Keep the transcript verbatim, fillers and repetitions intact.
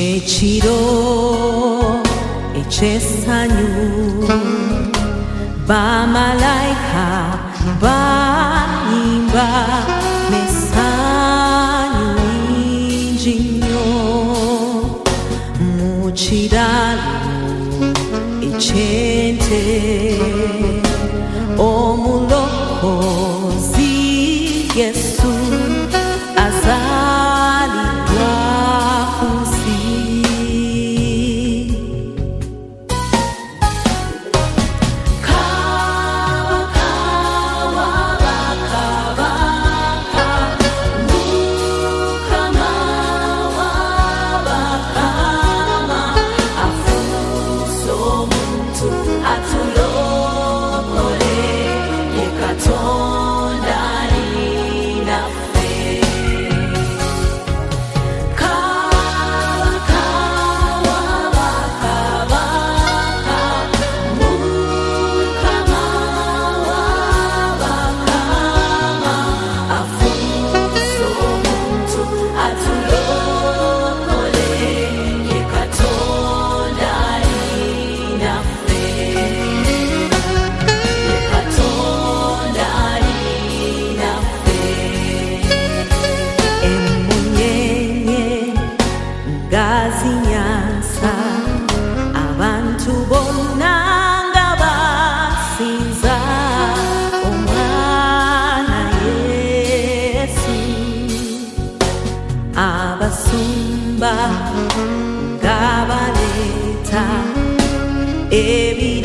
Ekiro eky'essanyu bamalayika bayimba n'essanyu lingi nnyo mu kiraalo eky'ente omulokozi Yesu azalibwa ku nsi. Kabaka w'abakabaka, Mukama w'abakama, afuuse omuntu atulokole, ye Katonda ali naffe. Kabaka w'abakabaka, Mukama w'abakama, afuuse omuntu atulokole, ye Katonda ali naffe. Ye Katonda ali naffe. Emunyenye nga zinyansa, abantu bonna nga basinza omwana Yesu. Abasumba nga baleeta ebi